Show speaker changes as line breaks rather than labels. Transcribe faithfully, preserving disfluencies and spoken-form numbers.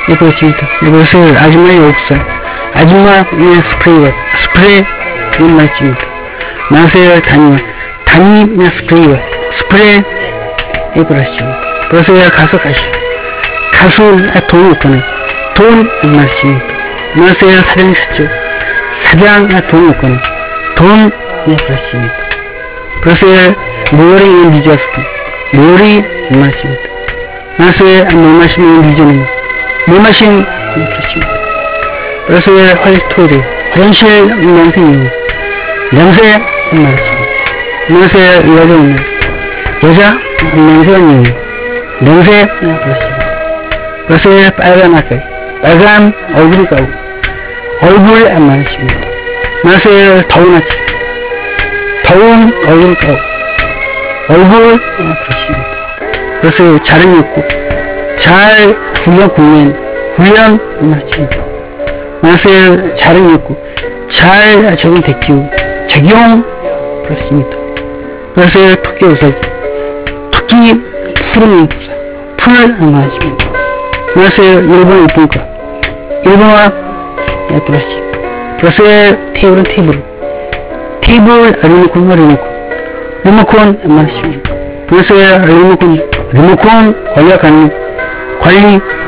예, 그렇습니다. 이것을 아줌마의 옥살, 아줌마의 스프레이와 스프레이, 이런 말씀입니다. 마세요, 단위, 단위의 스프레이와 스프레이, 예, 그렇습니다. 그래서 가서 가시, 가수의 돈 없거든. 돈, 이런 말씀입니다. 마세요, 사장 쓰죠. 사장의 돈 없거든. 돈, 예, 그렇습니다. 그래서 머리 늦었습니다. 머리, 이런 말씀입니다. 마세요, 뭐 마시면 늦었는 뭐 마시면 그렇습니다. 그래서 화장실, 화장실 냄새는 냄새 말씀입니다. 냄새 여자 있는 여자 냄새가 있는 냄새 그렇습니다. 그래서 빨간하게 빨간 얼굴이 가고 얼굴 말씀입니다. 그래서 더운 아침 더운 얼굴 가고 얼굴 그렇습니다. 그래서 잘은 있고 잘 훈련 훈련 훈련 말씀입니다. 그래서 잘은 있고 잘 적용됐죠. 적용 그렇습니다. 그래서 토끼 우사기 토끼 푸른 부사 풀 말씀입니다. 그래서 일본 이쁜가 일본어 예, 그렇습니다. 그래서 테이블은 테이블 테이블 리모컨 리모컨 리모컨 말씀입니다. 그래서 리모컨 리모컨 관리하는 관리